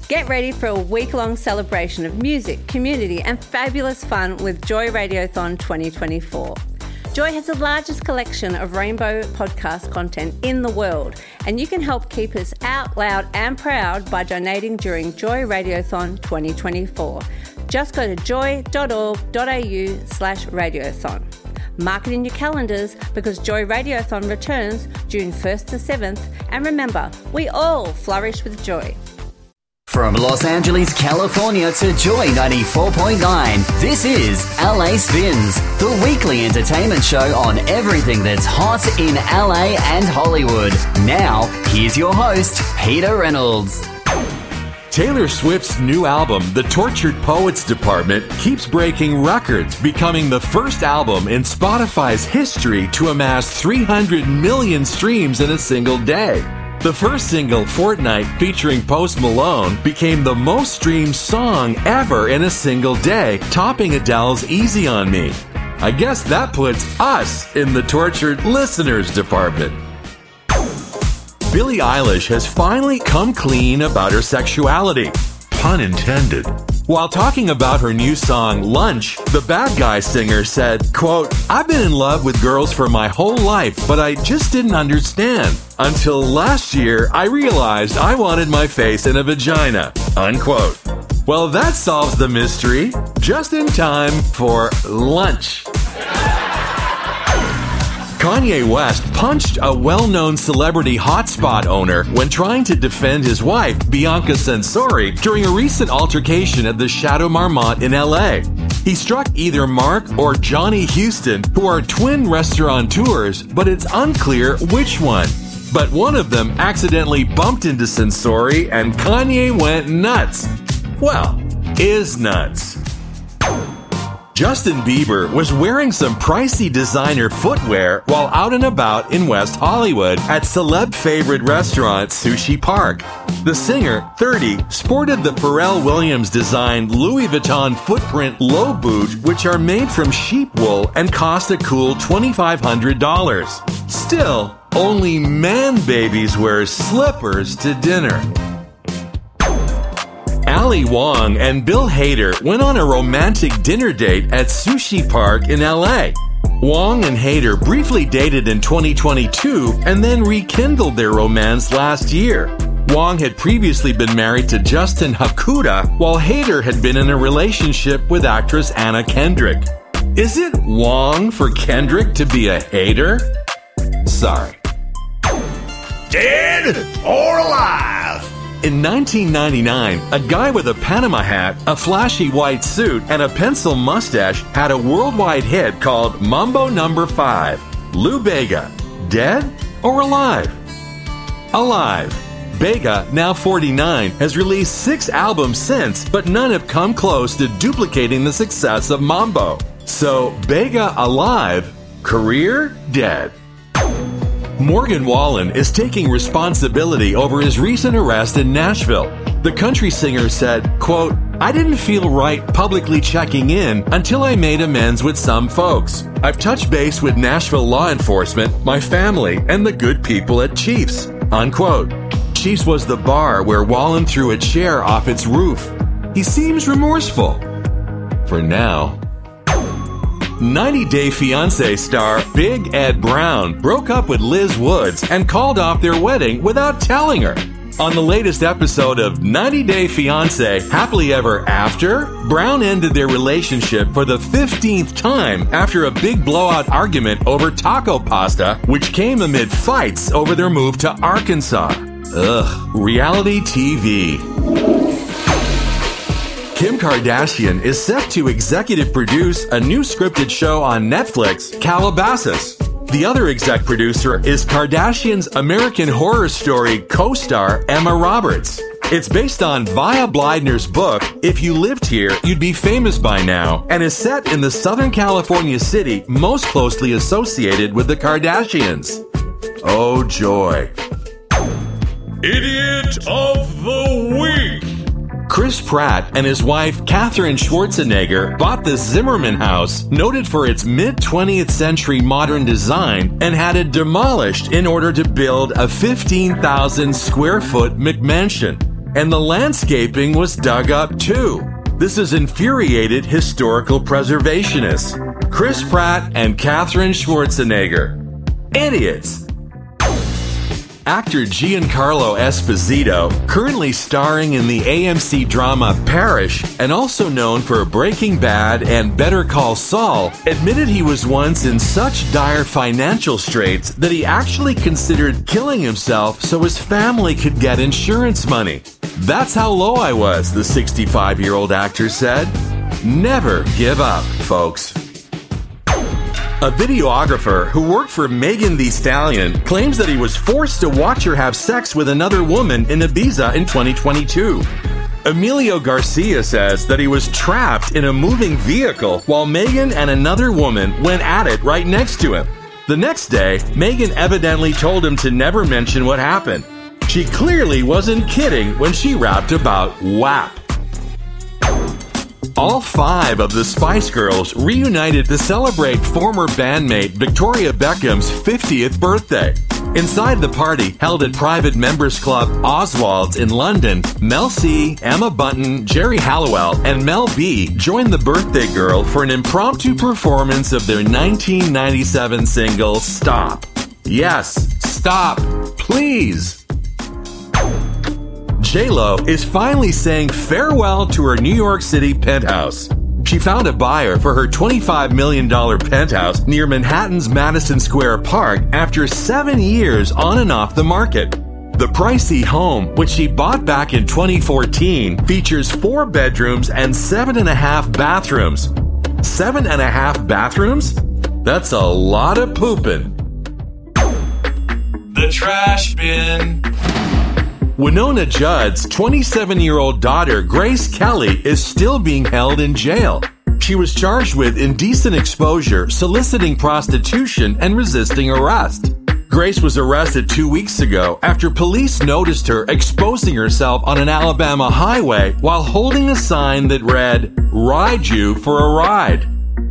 Get ready for a week-long celebration of music, community and fabulous fun with Joy Radiothon 2024. Joy has the largest collection of rainbow podcast content in the world, and you can help keep us out loud and proud by donating during Joy Radiothon 2024. Just go to joy.org.au/radiothon. Mark it in your calendars because Joy Radiothon returns June 1st to 7th, and remember, we all flourish with joy. From Los Angeles, California to Joy 94.9, this is LA Spins, the weekly entertainment show on everything that's hot in LA and Hollywood. Now, here's your host, Peter Reynolds. Taylor Swift's new album, The Tortured Poets Department, keeps breaking records, becoming the first album in Spotify's history to amass 300 million streams in a single day. The first single, Fortnight, featuring Post Malone, became the most streamed song ever in a single day, topping Adele's Easy on Me. I guess that puts us in the tortured listeners department. Billie Eilish has finally come clean about her sexuality. Pun intended. While talking about her new song, Lunch, the Bad Guy singer said, quote, "I've been in love with girls for my whole life, but I just didn't understand. Until last year, I realized I wanted my face in a vagina," unquote. Well, that solves the mystery. Just in time for lunch. Kanye West punched a well-known celebrity hotspot owner when trying to defend his wife, Bianca Censori, during a recent altercation at the Chateau Marmont in LA. He struck either Mark or Johnny Houston, who are twin restaurateurs, but it's unclear which one. But one of them accidentally bumped into Censori, and Kanye went nuts. Well, is nuts. Justin Bieber was wearing some pricey designer footwear while out and about in West Hollywood at celeb favorite restaurant Sushi Park. The singer, 30, sported the Pharrell Williams designed Louis Vuitton footprint low boot, which are made from sheep wool and cost a cool $2,500. Still, only man babies wear slippers to dinner. Ali Wong and Bill Hader went on a romantic dinner date at Sushi Park in LA. Wong and Hader briefly dated in 2022 and then rekindled their romance last year. Wong had previously been married to Justin Hakuda, while Hader had been in a relationship with actress Anna Kendrick. Is it Wong for Kendrick to be a hater? Sorry. Dead or alive? In 1999, a guy with a Panama hat, a flashy white suit, and a pencil mustache had a worldwide hit called Mambo No. 5. Lou Bega. Dead or alive? Alive. Bega, now 49, has released 6 albums since, but none have come close to duplicating the success of Mambo. So, Bega alive, career dead. Morgan Wallen is taking responsibility over his recent arrest in Nashville. The country singer said, quote, "I didn't feel right publicly checking in until I made amends with some folks. I've touched base with Nashville law enforcement, my family, and the good people at Chiefs," unquote. Chiefs was the bar where Wallen threw a chair off its roof. He seems remorseful. For now. 90 Day Fiancé star Big Ed Brown broke up with Liz Woods and called off their wedding without telling her. On the latest episode of 90 Day Fiancé Happily Ever After, Brown ended their relationship for the 15th time after a big blowout argument over taco pasta, which came amid fights over their move to Arkansas. Ugh, reality TV. Kim Kardashian is set to executive produce a new scripted show on Netflix, Calabasas. The other exec producer is Kardashian's American Horror Story co-star Emma Roberts. It's based on Via Bleidner's book, If You Lived Here, You'd Be Famous by Now, and is set in the Southern California city most closely associated with the Kardashians. Oh, joy. Idiot of the Week. Chris Pratt and his wife, Katherine Schwarzenegger, bought the Zimmerman house, noted for its mid-20th century modern design, and had it demolished in order to build a 15,000 square foot McMansion. and the landscaping was dug up too. This has infuriated historical preservationists, Chris Pratt and Katherine Schwarzenegger. Idiots! Actor Giancarlo Esposito, currently starring in the AMC drama Parish and also known for Breaking Bad and Better Call Saul, admitted he was once in such dire financial straits that he actually considered killing himself so his family could get insurance money. That's how low I was, the 65-year-old actor said. Never give up, folks. A videographer who worked for Megan Thee Stallion claims that he was forced to watch her have sex with another woman in Ibiza in 2022. Emilio Garcia says that he was trapped in a moving vehicle while Megan and another woman went at it right next to him. The next day, Megan evidently told him to never mention what happened. She clearly wasn't kidding when she rapped about WAP. All 5 of the Spice Girls reunited to celebrate former bandmate Victoria Beckham's 50th birthday. Inside the party, held at private members club Oswald's in London, Mel C, Emma Bunton, Jerry Halliwell, and Mel B joined the birthday girl for an impromptu performance of their 1997 single, Stop. Yes, stop, please. J-Lo is finally saying farewell to her New York City penthouse. She found a buyer for her $25 million penthouse near Manhattan's Madison Square Park after 7 years on and off the market. The pricey home, which she bought back in 2014, features 4 bedrooms and 7.5 bathrooms. 7.5 bathrooms? That's a lot of pooping. The trash bin. Winona Judd's 27-year-old daughter, Grace Kelly, is still being held in jail. She was charged with indecent exposure, soliciting prostitution, and resisting arrest. Grace was arrested 2 weeks ago after police noticed her exposing herself on an Alabama highway while holding a sign that read, "Ride you for a ride."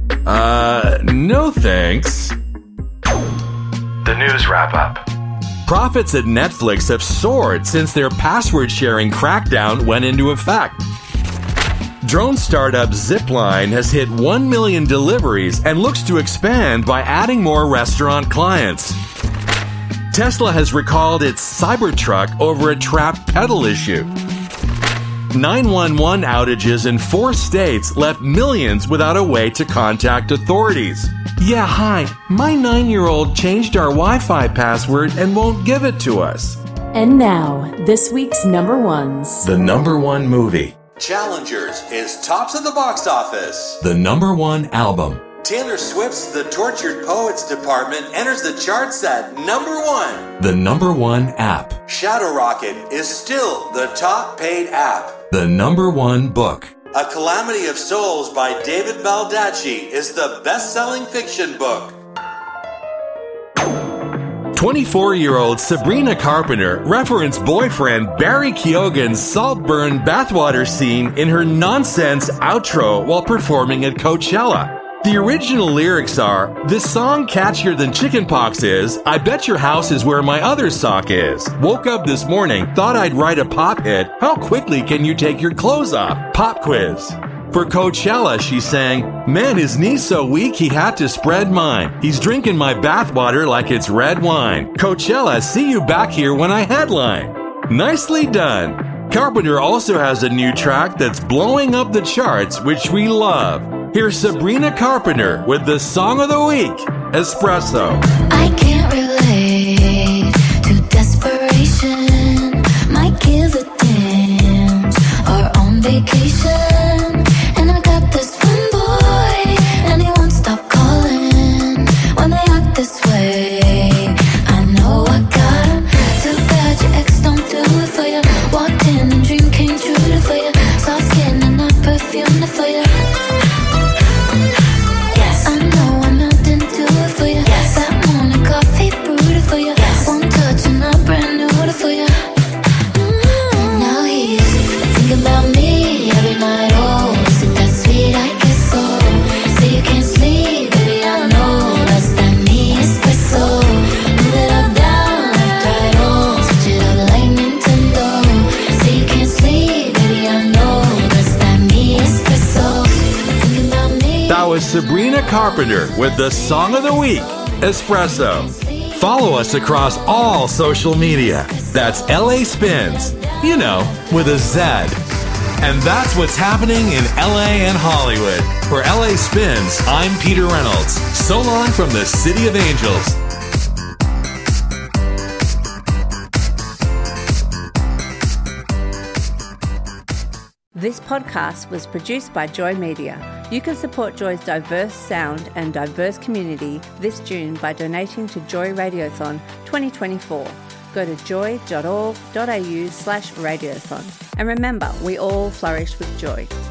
No thanks. The news wrap-up. Profits at Netflix have soared since their password-sharing crackdown went into effect. Drone startup Zipline has hit 1 million deliveries and looks to expand by adding more restaurant clients. Tesla has recalled its Cybertruck over a trapped pedal issue. 911 outages in 4 states left millions without a way to contact authorities. Yeah, hi. My 9-year-old changed our Wi-Fi password and won't give it to us. And now, this week's number ones. The number 1 movie. Challengers is tops of the box office. The number 1 album. Taylor Swift's The Tortured Poets Department enters the charts at number 1. The number 1 app. Shadow Rocket is still the top paid app. The number 1 book. A Calamity of Souls by David Baldacci is the best-selling fiction book. 24-year-old Sabrina Carpenter referenced boyfriend Barry Keoghan's Saltburn bathwater scene in her nonsense outro while performing at Coachella. The original lyrics are, "This song catchier than chickenpox is. I bet your house is where my other sock is. Woke up this morning, thought I'd write a pop hit. How quickly can you take your clothes off? Pop quiz." For Coachella, she sang, "Man, his knee's so weak he had to spread mine. He's drinking my bathwater like it's red wine. Coachella, see you back here when I headline." Nicely done. Carpenter also has a new track that's blowing up the charts, which we love. Here's Sabrina Carpenter with the Song of the Week, Espresso. I can't relate to desperation. Might give a damn. Are on vacation. And I got this one boy, and he won't stop calling. When they act this way, I know I got him. Too bad your ex don't do it for you. Walked in and dream came true for you. Soft skin and not perfume for you. So you can't is Sabrina Carpenter with the Song of the Week, Espresso. Follow us across all social media. That's LA Spins, you know, with a Z. And that's what's happening in LA and Hollywood. For LA Spins, I'm Peter Reynolds. So long from the City of Angels. This podcast was produced by Joy Media. You can support Joy's diverse sound and diverse community this June by donating to Joy Radiothon 2024. Go to joy.org.au/radiothon. And remember, we all flourish with joy.